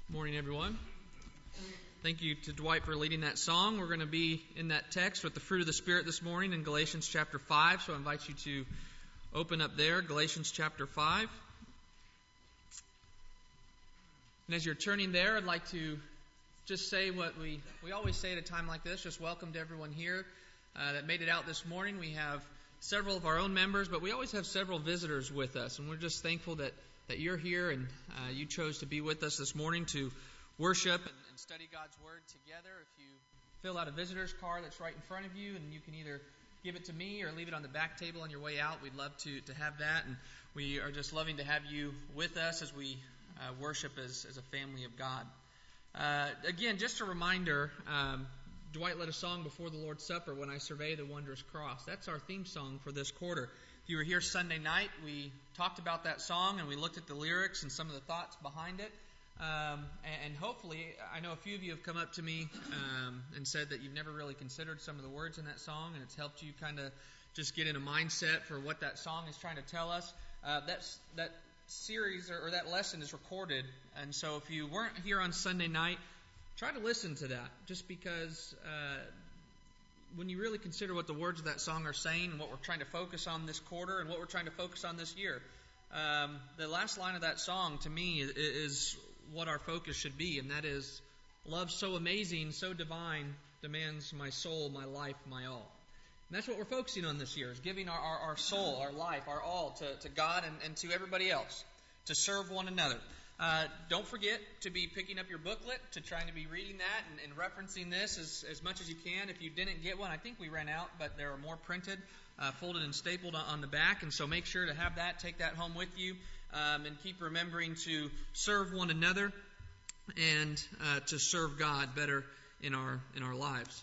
Morning, everyone. Thank you to Dwight for leading that song. We're going to be in that text with the fruit of the Spirit this morning in Galatians chapter 5. So I invite you to open up there, Galatians chapter 5. And as you're turning there, I'd like to just say what we always say at a time like this. Just welcome to everyone here that made it out this morning. We have several of our own members, but we always have several visitors with us. And we're just thankful that you're here and you chose to be with us this morning to worship and study God's Word together. If you fill out a visitor's card that's right in front of you, and you can either give it to me or leave it on the back table on your way out, we'd love to have that. And we are just loving to have you with us as we worship as a family of God. Again, just a reminder, Dwight led a song before the Lord's Supper, "When I Survey the Wondrous Cross." That's our theme song for this quarter. If you were here Sunday night, we talked about that song and we looked at the lyrics and some of the thoughts behind it. And hopefully, I know a few of you have come up to me and said that you've never really considered some of the words in that song, and it's helped you kind of just get in a mindset for what that song is trying to tell us. That series or that lesson is recorded, and so if you weren't here on Sunday night, try to listen to that, just because when you really consider what the words of that song are saying and what we're trying to focus on this quarter and what we're trying to focus on this year, the last line of that song to me is what our focus should be, and that is, "Love so amazing, so divine, demands my soul, my life, my all." And that's what we're focusing on this year, is giving our soul, our life, our all to God and to everybody else, to serve one another. Don't forget to be picking up your booklet, to trying to be reading that and referencing this as much as you can. If you didn't get one, I think we ran out, but there are more printed, folded and stapled on the back, and so make sure to have that, take that home with you, and keep remembering to serve one another and to serve God better in our lives.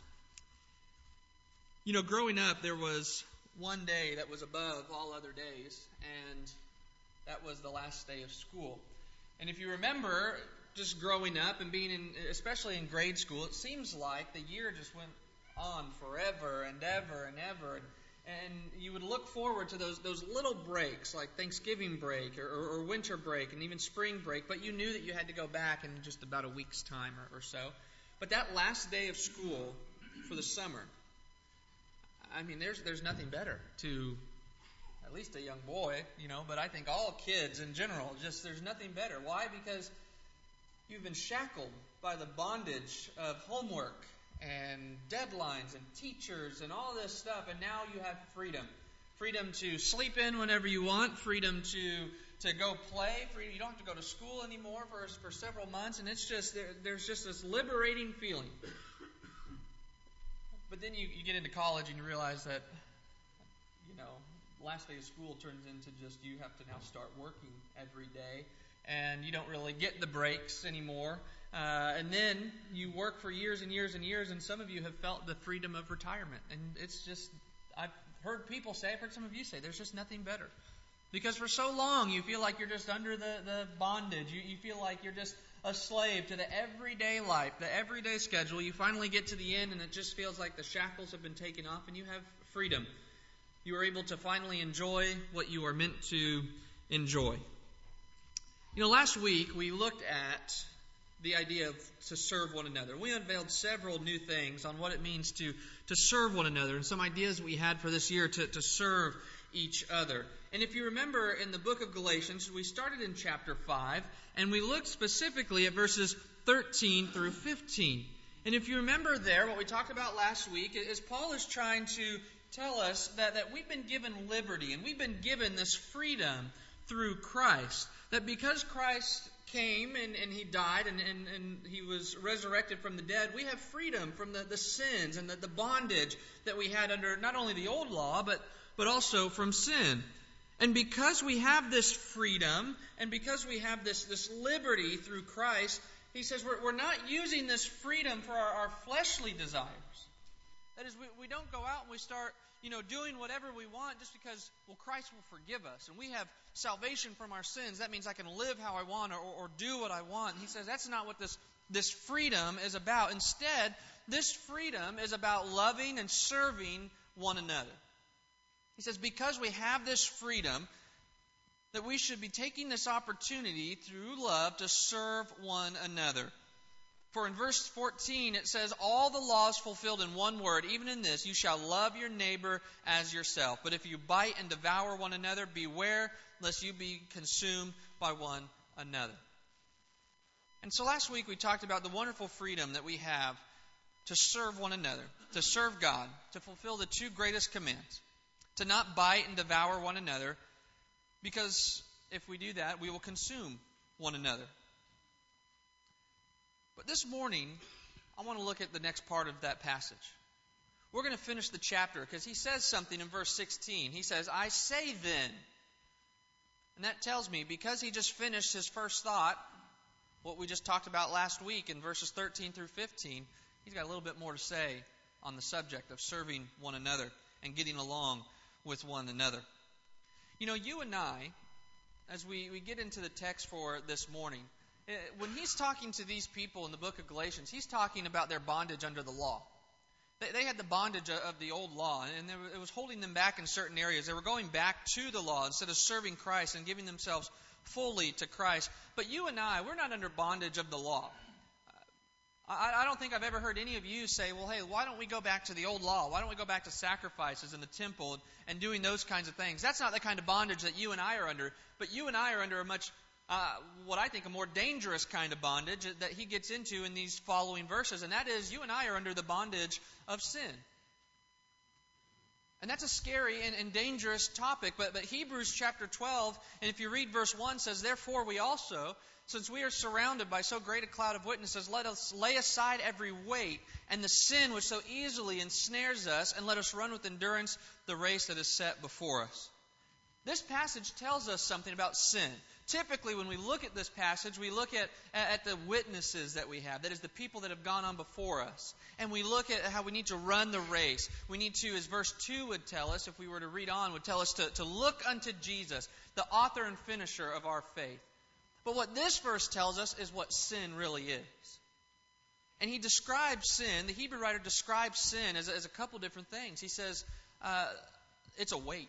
You know, growing up, there was one day that was above all other days, and that was the last day of school. And if you remember, just growing up and being especially in grade school, it seems like the year just went on forever and ever and ever. And you would look forward to those little breaks, like Thanksgiving break or winter break and even spring break, but you knew that you had to go back in just about a week's time or so. But that last day of school for the summer, I mean, there's nothing better to at least a young boy, but I think all kids in general, just there's nothing better. Why? Because you've been shackled by the bondage of homework and deadlines and teachers and all this stuff, and now you have freedom. Freedom to sleep in whenever you want, freedom to go play, freedom. You don't have to go to school anymore for several months, and it's just there's just this liberating feeling. But then you get into college and you realize that, last day of school turns into just you have to now start working every day, and you don't really get the breaks anymore. And then you work for years and years and years, and some of you have felt the freedom of retirement. And it's just, I've heard people say, I've heard some of you say, there's just nothing better. Because for so long you feel like you're just under the bondage. You feel like you're just a slave to the everyday life, the everyday schedule. You finally get to the end, and it just feels like the shackles have been taken off, and you have freedom. You are able to finally enjoy what you are meant to enjoy. Last week we looked at the idea of to serve one another. We unveiled several new things on what it means to serve one another and some ideas we had for this year to serve each other. And if you remember in the book of Galatians, we started in chapter 5, and we looked specifically at verses 13 through 15. And if you remember there, what we talked about last week is Paul is trying to tell us that we've been given liberty and we've been given this freedom through Christ. That because Christ came and He died and He was resurrected from the dead, we have freedom from the sins and the bondage that we had under not only the old law, but also from sin. And because we have this freedom and because we have this liberty through Christ, he says we're not using this freedom for our fleshly desires. That is, we don't go out and we start, doing whatever we want just because, Christ will forgive us. And we have salvation from our sins. That means I can live how I want or do what I want. And he says that's not what this freedom is about. Instead, this freedom is about loving and serving one another. He says because we have this freedom, that we should be taking this opportunity through love to serve one another. For in verse 14 it says, all the laws fulfilled in one word, even in this, you shall love your neighbor as yourself. But if you bite and devour one another, beware lest you be consumed by one another. And so last week we talked about the wonderful freedom that we have to serve one another, to serve God, to fulfill the two greatest commands, to not bite and devour one another, because if we do that, we will consume one another. But this morning, I want to look at the next part of that passage. We're going to finish the chapter because he says something in verse 16. He says, I say then. And that tells me, because he just finished his first thought, what we just talked about last week in verses 13 through 15, he's got a little bit more to say on the subject of serving one another and getting along with one another. You know, you and I, as we get into the text for this morning, when he's talking to these people in the book of Galatians, he's talking about their bondage under the law. They had the bondage of the old law, and it was holding them back in certain areas. They were going back to the law instead of serving Christ and giving themselves fully to Christ. But you and I, we're not under bondage of the law. I don't think I've ever heard any of you say, well, hey, why don't we go back to the old law? Why don't we go back to sacrifices in the temple and doing those kinds of things? That's not the kind of bondage that you and I are under. But you and I are under a much, what I think, a more dangerous kind of bondage that he gets into in these following verses. And that is, you and I are under the bondage of sin. And that's a scary and dangerous topic. But Hebrews chapter 12, and if you read verse 1, says, therefore we also, since we are surrounded by so great a cloud of witnesses, let us lay aside every weight and the sin which so easily ensnares us, and let us run with endurance the race that is set before us. This passage tells us something about sin. Typically, when we look at this passage, we look at the witnesses that we have. That is, the people that have gone on before us. And we look at how we need to run the race. We need to, as verse 2 would tell us, if we were to read on, would tell us to look unto Jesus, the author and finisher of our faith. But what this verse tells us is what sin really is. And he describes sin, the Hebrew writer describes sin as a couple different things. He says, it's a weight.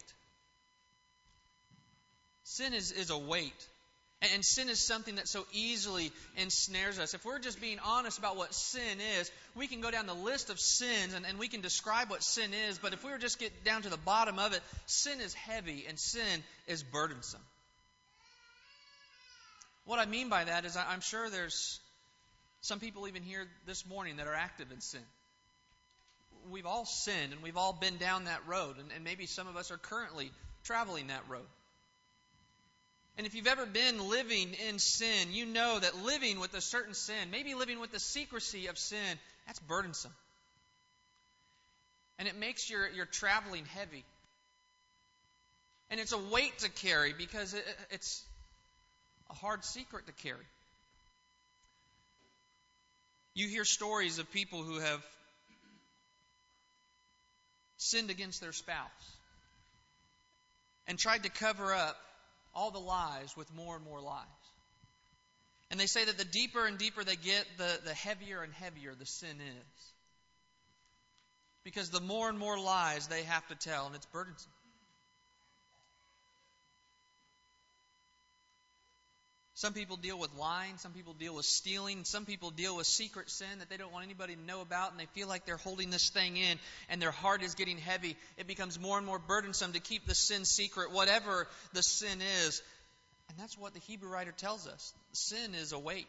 Sin is a weight. And sin is something that so easily ensnares us. If we're just being honest about what sin is, we can go down the list of sins and we can describe what sin is. But if we were just get down to the bottom of it, sin is heavy and sin is burdensome. What I mean by that is I'm sure there's some people even here this morning that are active in sin. We've all sinned and we've all been down that road. And maybe some of us are currently traveling that road. And if you've ever been living in sin, you know that living with a certain sin, maybe living with the secrecy of sin, that's burdensome. And it makes your traveling heavy. And it's a weight to carry because it's a hard secret to carry. You hear stories of people who have sinned against their spouse and tried to cover up all the lies with more and more lies. And they say that the deeper and deeper they get, the heavier and heavier the sin is. Because the more and more lies they have to tell, and it's burdensome. Some people deal with lying, some people deal with stealing, some people deal with secret sin that they don't want anybody to know about, and they feel like they're holding this thing in, and their heart is getting heavy. It becomes more and more burdensome to keep the sin secret, whatever the sin is. And that's what the Hebrew writer tells us. Sin is a weight.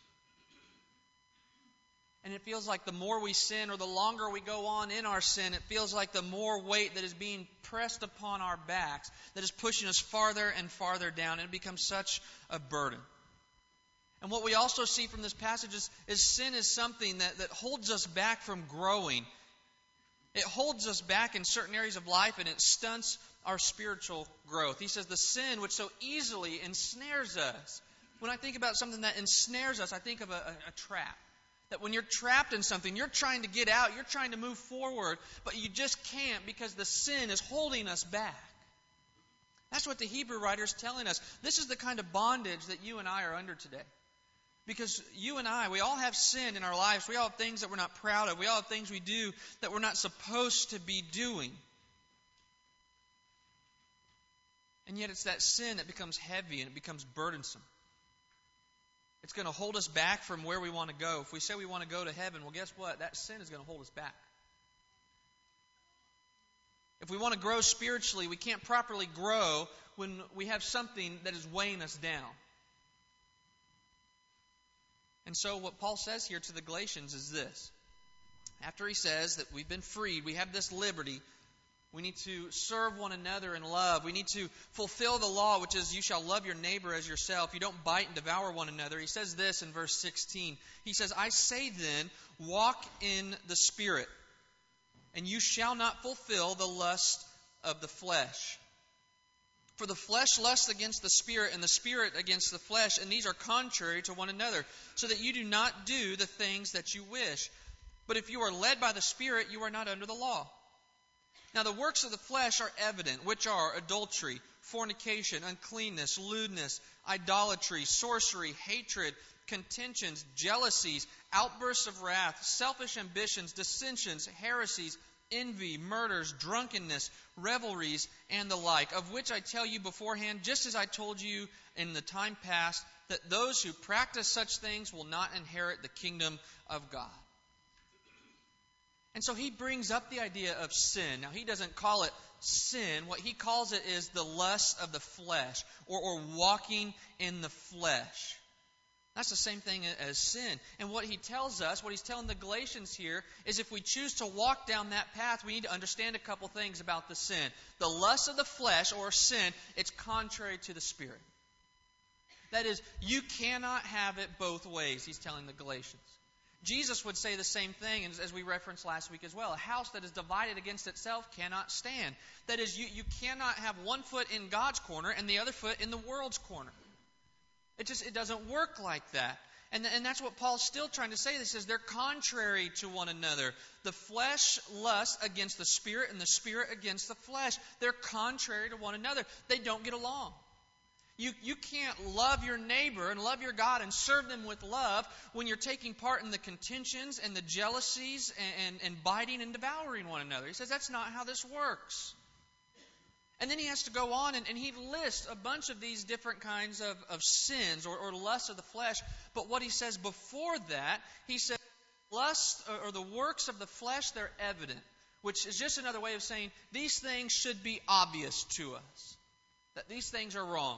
And it feels like the more we sin or the longer we go on in our sin, it feels like the more weight that is being pressed upon our backs that is pushing us farther and farther down. And it becomes such a burden. And what we also see from this passage is sin is something that holds us back from growing. It holds us back in certain areas of life and it stunts our spiritual growth. He says the sin which so easily ensnares us. When I think about something that ensnares us, I think of a trap. That when you're trapped in something, you're trying to get out, you're trying to move forward, but you just can't because the sin is holding us back. That's what the Hebrew writer is telling us. This is the kind of bondage that you and I are under today. Because you and I, we all have sin in our lives. We all have things that we're not proud of. We all have things we do that we're not supposed to be doing. And yet it's that sin that becomes heavy and it becomes burdensome. It's going to hold us back from where we want to go. If we say we want to go to heaven, well, guess what? That sin is going to hold us back. If we want to grow spiritually, we can't properly grow when we have something that is weighing us down. And so what Paul says here to the Galatians is this. After he says that we've been freed, we have this liberty, we need to serve one another in love. We need to fulfill the law, which is, you shall love your neighbor as yourself. You don't bite and devour one another. He says this in verse 16. He says, I say then, walk in the Spirit, and you shall not fulfill the lust of the flesh. For the flesh lusts against the Spirit, and the Spirit against the flesh, and these are contrary to one another, so that you do not do the things that you wish. But if you are led by the Spirit, you are not under the law. Now the works of the flesh are evident, which are adultery, fornication, uncleanness, lewdness, idolatry, sorcery, hatred, contentions, jealousies, outbursts of wrath, selfish ambitions, dissensions, heresies, envy, murders, drunkenness, revelries, and the like, of which I tell you beforehand, just as I told you in the time past, that those who practice such things will not inherit the kingdom of God. And so he brings up the idea of sin. Now, he doesn't call it sin. What he calls it is the lust of the flesh, or walking in the flesh. That's the same thing as sin. And what he tells us, what he's telling the Galatians here, is if we choose to walk down that path, we need to understand a couple things about the sin. The lust of the flesh, or sin, it's contrary to the Spirit. That is, you cannot have it both ways, he's telling the Galatians. Jesus would say the same thing, as we referenced last week as well. A house that is divided against itself cannot stand. That is, you cannot have one foot in God's corner and the other foot in the world's corner. It doesn't work like that. And that's what Paul's still trying to say. He says they're contrary to one another. The flesh lusts against the Spirit, and the Spirit against the flesh. They're contrary to one another. They don't get along. You can't love your neighbor and love your God and serve them with love when you're taking part in the contentions and the jealousies and biting and devouring one another. He says that's not how this works. And then he has to go on and he lists a bunch of these different kinds of sins or lusts of the flesh. But what he says before that, he says lust or the works of the flesh, they're evident. Which is just another way of saying these things should be obvious to us. That these things are wrong.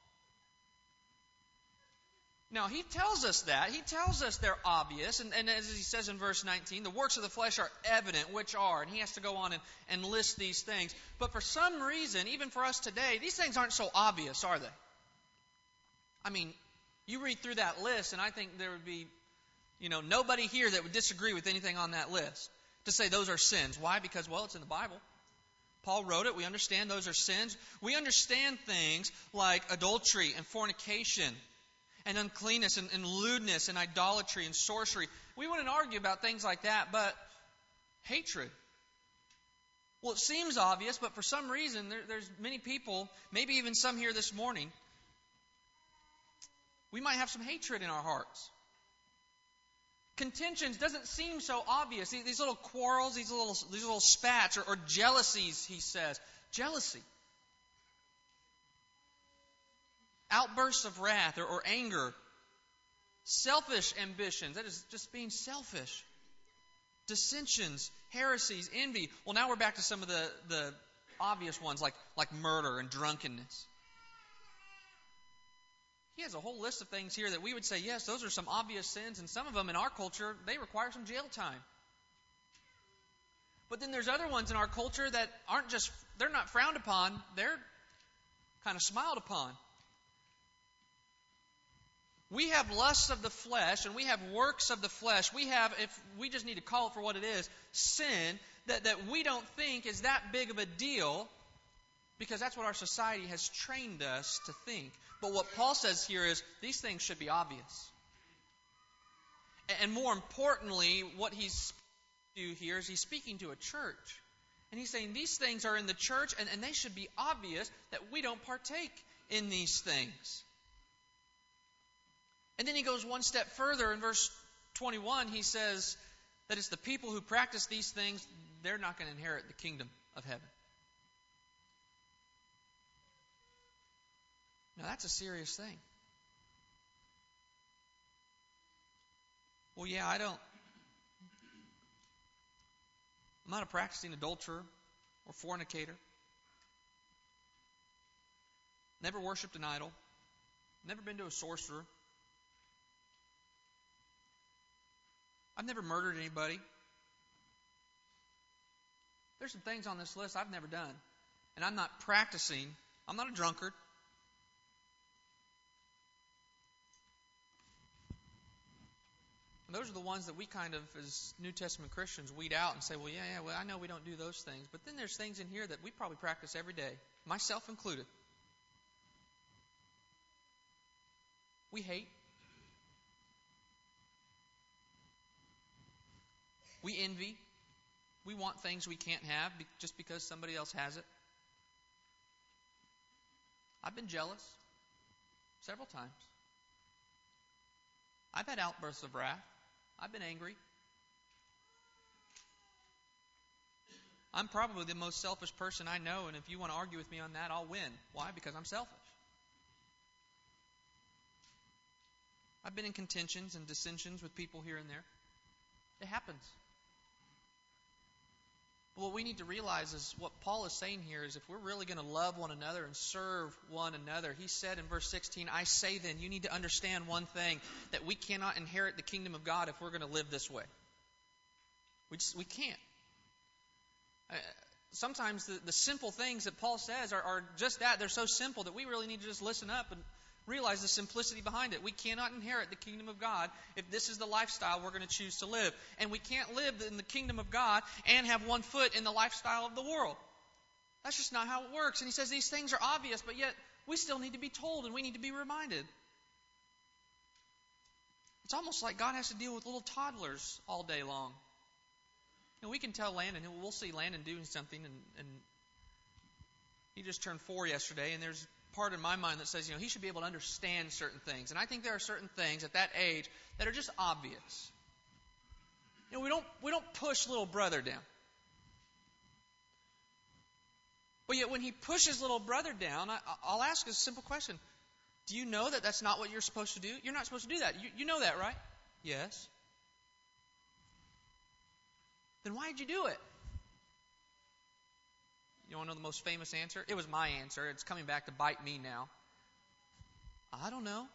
Now, he tells us that. He tells us they're obvious. And as he says in verse 19, the works of the flesh are evident, which are. And he has to go on and list these things. But for some reason, even for us today, these things aren't so obvious, are they? I mean, you read through that list, and I think there would be, nobody here that would disagree with anything on that list. To say those are sins. Why? Because, well, it's in the Bible. Paul wrote it. We understand those are sins. We understand things like adultery and fornication and uncleanness and lewdness and idolatry and sorcery. We wouldn't argue about things like that, but hatred. Well, it seems obvious, but for some reason, there's many people, maybe even some here this morning, we might have some hatred in our hearts. Contentions doesn't seem so obvious. These little quarrels, these little spats, or jealousies, he says. Jealousy. Outbursts of wrath or anger. Selfish ambitions. That is just being selfish. Dissensions, heresies, envy. Well, now we're back to some of the obvious ones like murder and drunkenness. He has a whole list of things here that we would say, yes, those are some obvious sins, and some of them in our culture, they require some jail time. But then there's other ones in our culture that they're not frowned upon, they're kind of smiled upon. We have lusts of the flesh, and we have works of the flesh. We have, if we just need to call it for what it is, sin, that we don't think is that big of a deal, because that's what our society has trained us to think. But what Paul says here is, these things should be obvious. And more importantly, what he's speaking to here is he's speaking to a church. And he's saying these things are in the church, and they should be obvious that we don't partake in these things. And then he goes one step further. In verse 21, he says that it's the people who practice these things, they're not going to inherit the kingdom of heaven. Now that's a serious thing. Well, yeah, I'm not a practicing adulterer or fornicator. Never worshipped an idol. Never been to a sorcerer. I've never murdered anybody. There's some things on this list I've never done. And I'm not practicing. I'm not a drunkard. And those are the ones that we kind of, as New Testament Christians, weed out and say, well, I know we don't do those things. But then there's things in here that we probably practice every day, myself included. We hate. We envy. We want things we can't have just because somebody else has it. I've been jealous several times. I've had outbursts of wrath. I've been angry. I'm probably the most selfish person I know, and if you want to argue with me on that, I'll win. Why? Because I'm selfish. I've been in contentions and dissensions with people here and there. It happens. But what we need to realize is what Paul is saying here is if we're really going to love one another and serve one another, he said in verse 16, I say then, you need to understand one thing, that we cannot inherit the kingdom of God if we're going to live this way. We can't. Sometimes the simple things that Paul says are just that. They're so simple that we really need to just listen up and realize the simplicity behind it. We cannot inherit the kingdom of God if this is the lifestyle we're going to choose to live. And we can't live in the kingdom of God and have one foot in the lifestyle of the world. That's just not how it works. And he says these things are obvious, but yet we still need to be told and we need to be reminded. It's almost like God has to deal with little toddlers all day long. You know, we can tell Landon, we'll see Landon doing something, and he just turned 4 yesterday, and there's part in my mind that says, he should be able to understand certain things. And I think there are certain things at that age that are just obvious. We don't push little brother down. But yet when he pushes little brother down, I'll ask a simple question. Do you know that that's not what you're supposed to do? You're not supposed to do that. You know that, right? Yes. Then why did you do it? You want to know the most famous answer? It was my answer. It's coming back to bite me now. I don't know.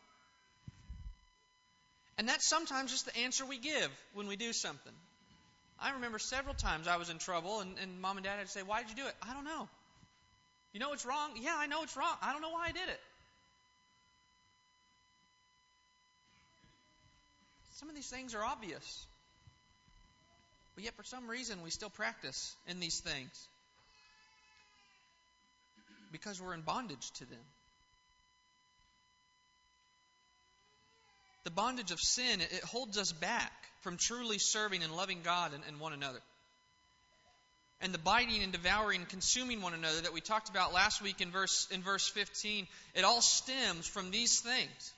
And that's sometimes just the answer we give when we do something. I remember several times I was in trouble, and Mom and Dad had to say, why did you do it? I don't know. You know it's wrong? Yeah, I know it's wrong. I don't know why I did it. Some of these things are obvious. But yet for some reason we still practice in these things. Because we're in bondage to them. The bondage of sin, it holds us back from truly serving and loving God and one another. And the biting and devouring and consuming one another that we talked about last week in verse 15, it all stems from these things.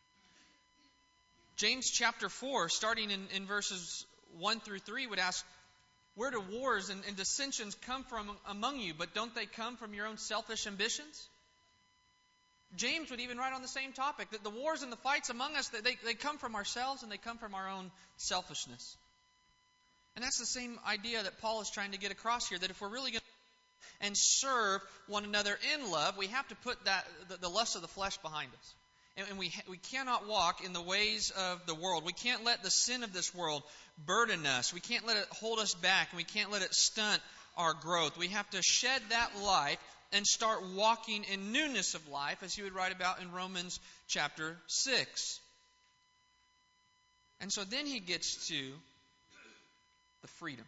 James chapter 4, starting in verses 1 through 3, would ask, where do wars and dissensions come from among you, but don't they come from your own selfish ambitions? James would even write on the same topic, that the wars and the fights among us, that they come from ourselves and they come from our own selfishness. And that's the same idea that Paul is trying to get across here, that if we're really going to and serve one another in love, we have to put the lust of the flesh behind us. And we cannot walk in the ways of the world. We can't let the sin of this world burden us. We can't let it hold us back. And we can't let it stunt our growth. We have to shed that life and start walking in newness of life, as he would write about in Romans chapter 6. And so then he gets to the freedom.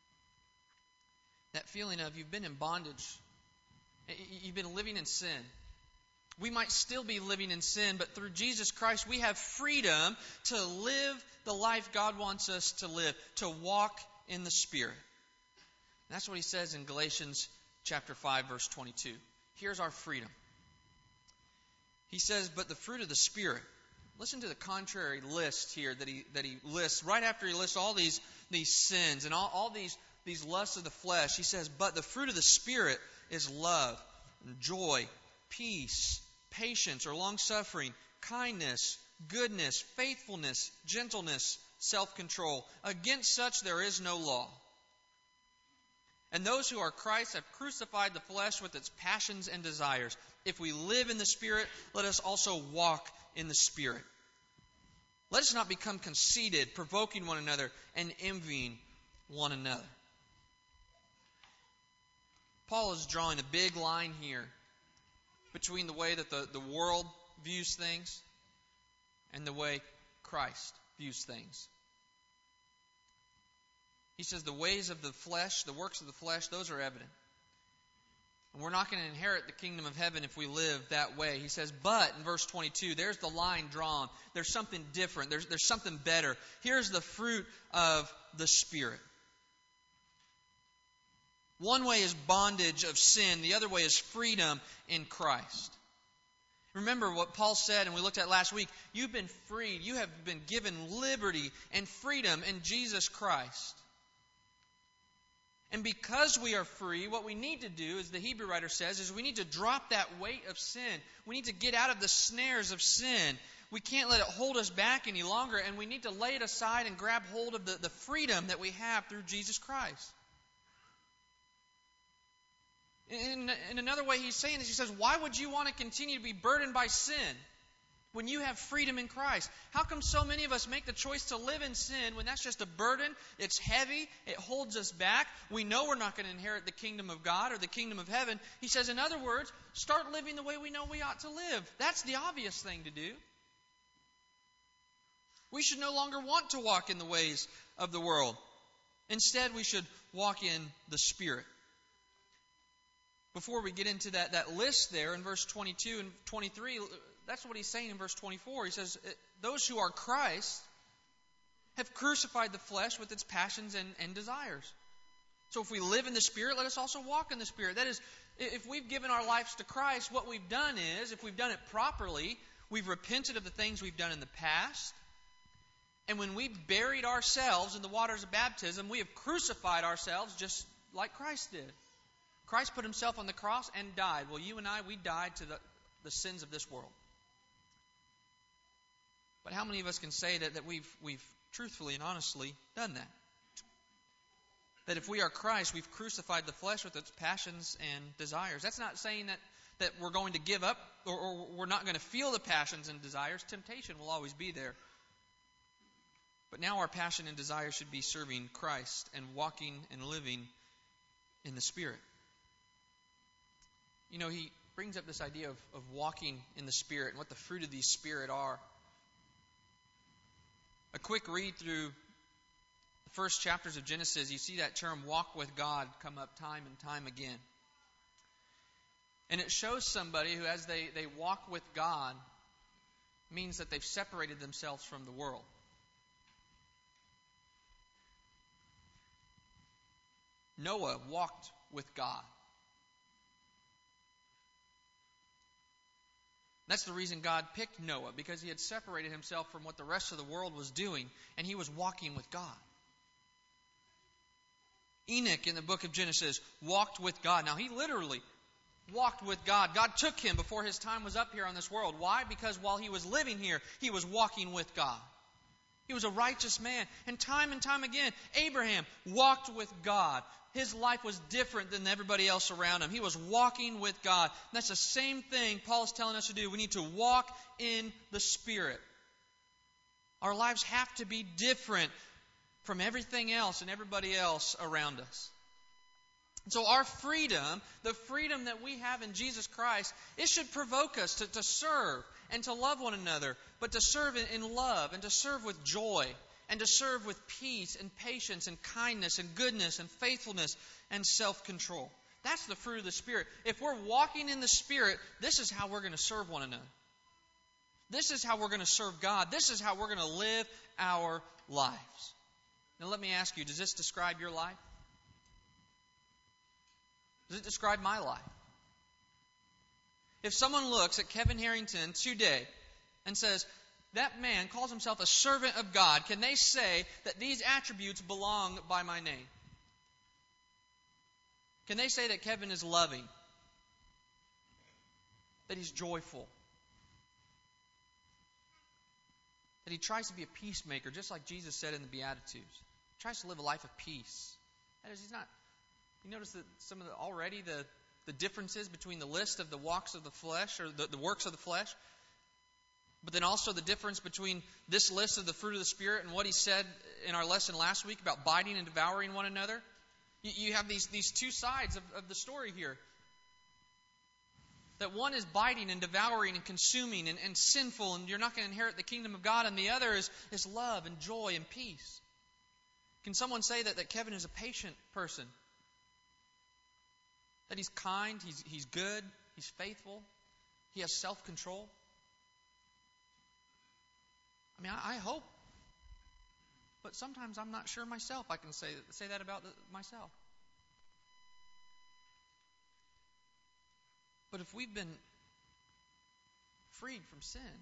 That feeling of you've been in bondage. You've been living in sin. We might still be living in sin, but through Jesus Christ we have freedom to live the life God wants us to live, to walk in the Spirit. And that's what he says in Galatians chapter 5, verse 22. Here's our freedom. He says, but the fruit of the Spirit. Listen to the contrary list here that he lists. Right after he lists all these sins and all these lusts of the flesh, he says, but the fruit of the Spirit is love, and joy, peace, patience or long-suffering, kindness, goodness, faithfulness, gentleness, self-control. Against such there is no law. And those who are Christ have crucified the flesh with its passions and desires. If we live in the Spirit, let us also walk in the Spirit. Let us not become conceited, provoking one another and envying one another. Paul is drawing a big line here between the way that the world views things and the way Christ views things. He says the ways of the flesh, the works of the flesh, those are evident. And we're not going to inherit the kingdom of heaven if we live that way. He says, but, in verse 22, there's the line drawn. There's something different. There's something better. Here's the fruit of the Spirit. One way is bondage of sin. The other way is freedom in Christ. Remember what Paul said, and we looked at last week. You've been freed. You have been given liberty and freedom in Jesus Christ. And because we are free, what we need to do, as the Hebrew writer says, is we need to drop that weight of sin. We need to get out of the snares of sin. We can't let it hold us back any longer, and we need to lay it aside and grab hold of the freedom that we have through Jesus Christ. In another way he's saying this, he says, why would you want to continue to be burdened by sin when you have freedom in Christ? How come so many of us make the choice to live in sin when that's just a burden? It's heavy. It holds us back. We know we're not going to inherit the kingdom of God or the kingdom of heaven. He says, in other words, start living the way we know we ought to live. That's the obvious thing to do. We should no longer want to walk in the ways of the world. Instead, we should walk in the Spirit. Before we get into that list there in verse 22 and 23, that's what he's saying in verse 24. He says, those who are Christ have crucified the flesh with its passions and desires. So if we live in the Spirit, let us also walk in the Spirit. That is, if we've given our lives to Christ, what we've done is, if we've done it properly, we've repented of the things we've done in the past. And when we buried ourselves in the waters of baptism, we have crucified ourselves just like Christ did. Christ put himself on the cross and died. Well, you and I, we died to the sins of this world. But how many of us can say that we've truthfully and honestly done that? That if we are Christ, we've crucified the flesh with its passions and desires. That's not saying that we're going to give up or we're not going to feel the passions and desires. Temptation will always be there. But now our passion and desire should be serving Christ and walking and living in the Spirit. You know, he brings up this idea of walking in the Spirit and what the fruit of the Spirit are. A quick read through the first chapters of Genesis, you see that term walk with God come up time and time again. And it shows somebody who, as they walk with God, means that they've separated themselves from the world. Noah walked with God. That's the reason God picked Noah, because he had separated himself from what the rest of the world was doing, and he was walking with God. Enoch in the book of Genesis walked with God. Now, he literally walked with God. God took him before his time was up here on this world. Why? Because while he was living here, he was walking with God. He was a righteous man. And time again, Abraham walked with God. His life was different than everybody else around him. He was walking with God. And that's the same thing Paul is telling us to do. We need to walk in the Spirit. Our lives have to be different from everything else and everybody else around us. So our freedom, the freedom that we have in Jesus Christ, it should provoke us to serve and to love one another, but to serve in love and to serve with joy and to serve with peace and patience and kindness and goodness and faithfulness and self-control. That's the fruit of the Spirit. If we're walking in the Spirit, this is how we're going to serve one another. This is how we're going to serve God. This is how we're going to live our lives. Now let me ask you, does this describe your life? Does it describe my life? If someone looks at Kevin Harrington today and says, that man calls himself a servant of God, can they say that these attributes belong by my name? Can they say that Kevin is loving? That he's joyful? that he tries to be a peacemaker, just like Jesus said in the Beatitudes. He tries to live a life of peace. That is, he's not. You notice that some of the differences between the list of the walks of the flesh, or the works of the flesh, but then also the difference between this list of the fruit of the Spirit and what he said in our lesson last week about biting and devouring one another. You have these two sides of the story here. That one is biting and devouring and consuming and sinful, and you're not going to inherit the kingdom of God, and the other is love and joy and peace. Can someone say that Kevin is a patient person? That he's kind, he's good, he's faithful, he has self-control? I mean, I hope. But sometimes I'm not sure myself I can say that about myself. But if we've been freed from sin,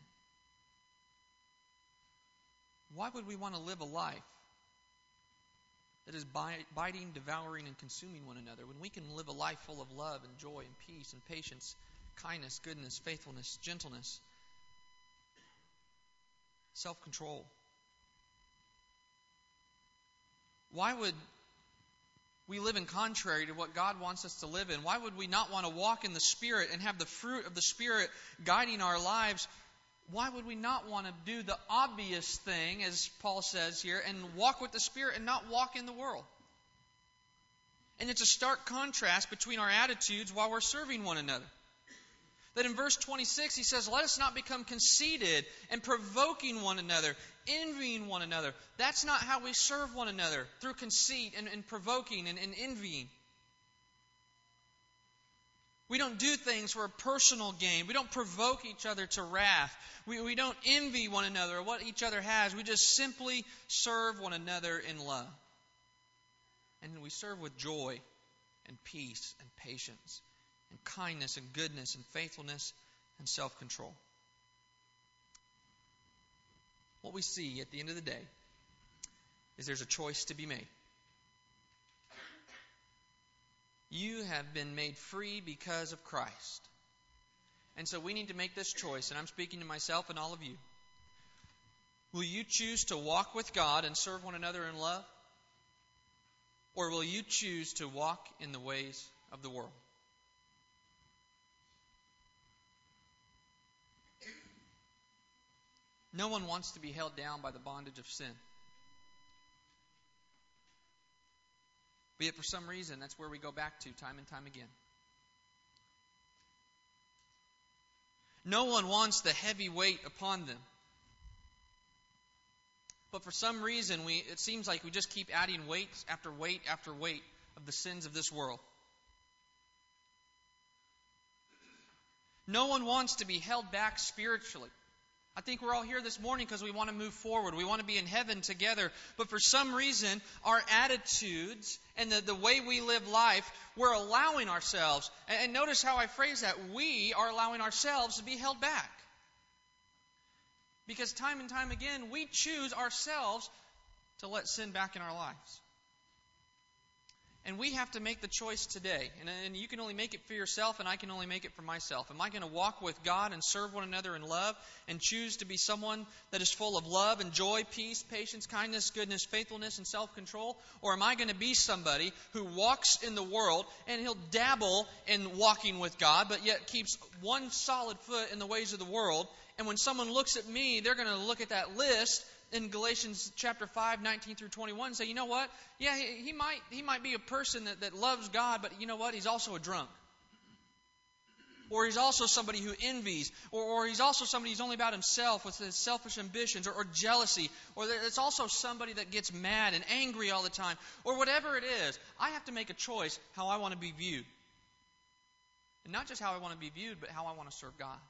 why would we want to live a life that is biting, devouring, and consuming one another when we can live a life full of love and joy and peace and patience, kindness, goodness, faithfulness, gentleness, self-control? Why would we live in contrary to what God wants us to live in? Why would we not want to walk in the Spirit and have the fruit of the Spirit guiding our lives? Why would we not want to do the obvious thing, as Paul says here, and walk with the Spirit and not walk in the world? And it's a stark contrast between our attitudes while we're serving one another. That in verse 26 he says, let us not become conceited and provoking one another, envying one another. That's not how we serve one another, through conceit and provoking and envying. We don't do things for a personal gain. We don't provoke each other to wrath. We don't envy one another or what each other has. We just simply serve one another in love. And we serve with joy and peace and patience and kindness and goodness and faithfulness and self-control. What we see at the end of the day is there's a choice to be made. You have been made free because of Christ. And so we need to make this choice, and I'm speaking to myself and all of you. Will you choose to walk with God and serve one another in love? Or will you choose to walk in the ways of the world? No one wants to be held down by the bondage of sin. But yet for some reason, that's where we go back to time and time again. No one wants the heavy weight upon them. But for some reason, it seems like we just keep adding weight after weight after weight of the sins of this world. No one wants to be held back spiritually. I think we're all here this morning because we want to move forward. We want to be in heaven together. But for some reason, our attitudes and the way we live life, we're allowing ourselves. And notice how I phrase that. We are allowing ourselves to be held back. Because time and time again, we choose ourselves to let sin back in our lives. And we have to make the choice today. And you can only make it for yourself, and I can only make it for myself. Am I going to walk with God and serve one another in love and choose to be someone that is full of love and joy, peace, patience, kindness, goodness, faithfulness, and self-control? Or am I going to be somebody who walks in the world and he'll dabble in walking with God, but yet keeps one solid foot in the ways of the world? And when someone looks at me, they're going to look at that list in Galatians chapter 5, 19 through 21 and say, you know what? Yeah, he might be a person that loves God, but you know what? He's also a drunk. Or he's also somebody who envies. Or he's also somebody who's only about himself with his selfish ambitions or jealousy. Or it's also somebody that gets mad and angry all the time. Or whatever it is. I have to make a choice how I want to be viewed. And not just how I want to be viewed, but how I want to serve God.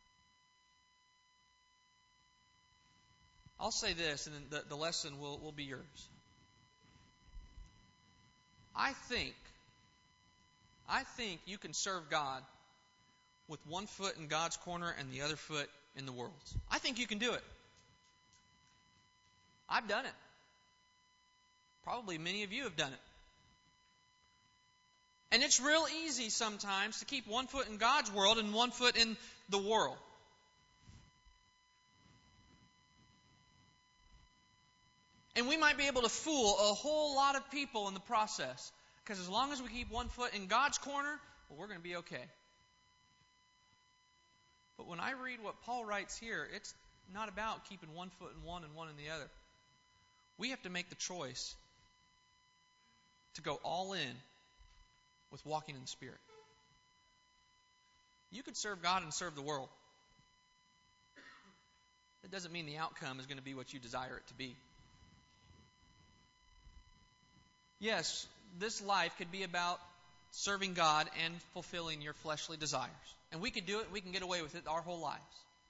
I'll say this, and then the lesson will be yours. I think you can serve God with one foot in God's corner and the other foot in the world's. I think you can do it. I've done it. Probably many of you have done it. And it's real easy sometimes to keep one foot in God's world and one foot in the world. And we might be able to fool a whole lot of people in the process. Because as long as we keep one foot in God's corner, well, we're going to be okay. But when I read what Paul writes here, it's not about keeping one foot in one and one in the other. We have to make the choice to go all in with walking in the Spirit. You could serve God and serve the world. That doesn't mean the outcome is going to be what you desire it to be. Yes, this life could be about serving God and fulfilling your fleshly desires. And we could do it, we can get away with it our whole lives.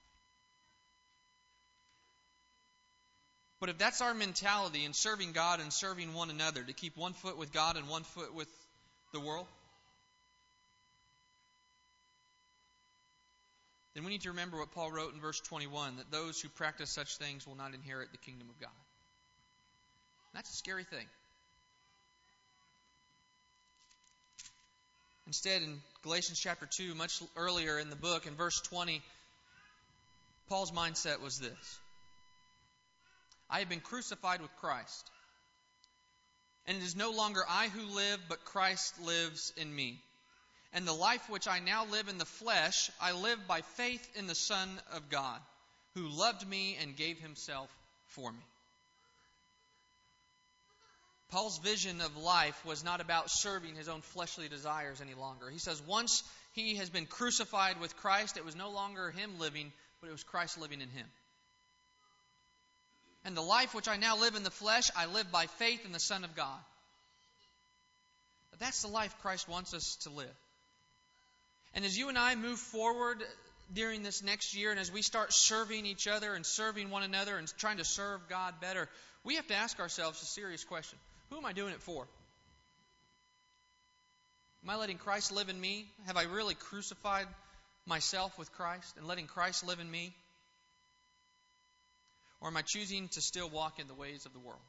But if that's our mentality in serving God and serving one another, to keep one foot with God and one foot with the world, then we need to remember what Paul wrote in verse 21, that those who practice such things will not inherit the kingdom of God. That's a scary thing. Instead, in Galatians chapter 2, much earlier in the book, in verse 20, Paul's mindset was this: I have been crucified with Christ, and it is no longer I who live, but Christ lives in me. And the life which I now live in the flesh, I live by faith in the Son of God, who loved me and gave himself for me. Paul's vision of life was not about serving his own fleshly desires any longer. He says once he has been crucified with Christ, it was no longer him living, but it was Christ living in him. And the life which I now live in the flesh, I live by faith in the Son of God. But that's the life Christ wants us to live. And as you and I move forward during this next year, and as we start serving each other and serving one another and trying to serve God better, we have to ask ourselves a serious question. Who am I doing it for? Am I letting Christ live in me? Have I really crucified myself with Christ and letting Christ live in me? Or am I choosing to still walk in the ways of the world?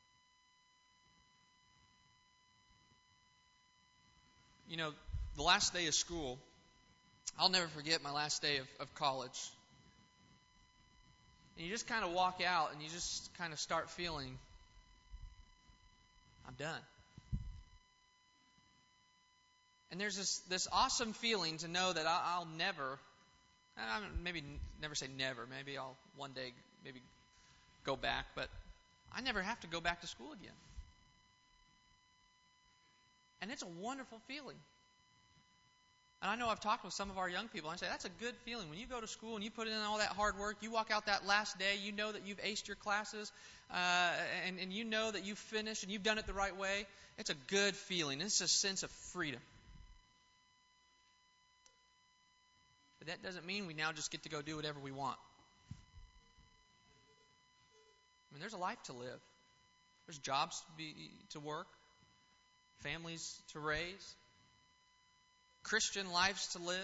You know, the last day of school, I'll never forget my last day of college. And you just kind of walk out and you just kind of start feeling, I'm done. And there's this awesome feeling to know that I'll never, maybe never say never, maybe I'll one day maybe go back, but I never have to go back to school again. And it's a wonderful feeling. And I know I've talked with some of our young people, and I say, that's a good feeling. When you go to school and you put in all that hard work, you walk out that last day, you know that you've aced your classes, and you know that you've finished and you've done it the right way. It's a good feeling. It's a sense of freedom. But that doesn't mean we now just get to go do whatever we want. I mean, there's a life to live. There's jobs to work, families to raise, Christian lives to live.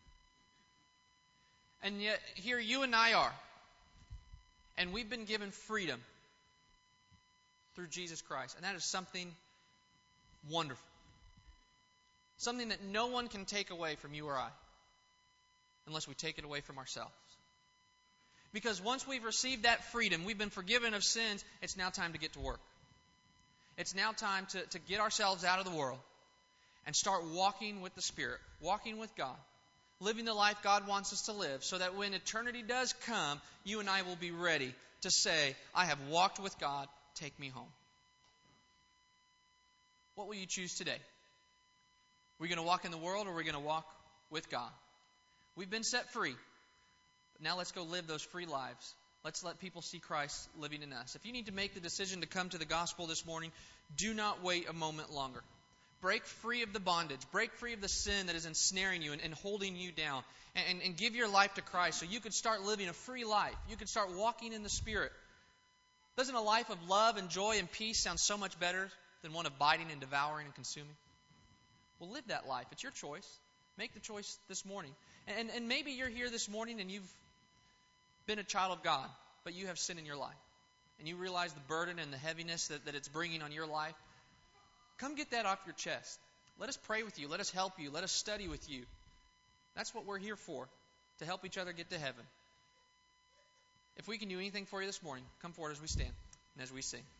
And yet, here you and I are. And we've been given freedom through Jesus Christ. And that is something wonderful. Something that no one can take away from you or I, unless we take it away from ourselves. Because once we've received that freedom, we've been forgiven of sins, it's now time to get to work. It's now time to get ourselves out of the world and start walking with the Spirit, walking with God, living the life God wants us to live, so that when eternity does come, you and I will be ready to say, I have walked with God, take me home. What will you choose today? Are we going to walk in the world, or are we going to walk with God? We've been set free. But now let's go live those free lives. Let's let people see Christ living in us. If you need to make the decision to come to the gospel this morning, do not wait a moment longer. Break free of the bondage. Break free of the sin that is ensnaring you and holding you down. And give your life to Christ so you could start living a free life. You could start walking in the Spirit. Doesn't a life of love and joy and peace sound so much better than one of biting and devouring and consuming? Well, live that life. It's your choice. Make the choice this morning. And maybe you're here this morning and you've been a child of God, but you have sin in your life. And you realize the burden and the heaviness that it's bringing on your life. Come get that off your chest. Let us pray with you. Let us help you. Let us study with you. That's what we're here for, to help each other get to heaven. If we can do anything for you this morning, come forward as we stand and as we sing.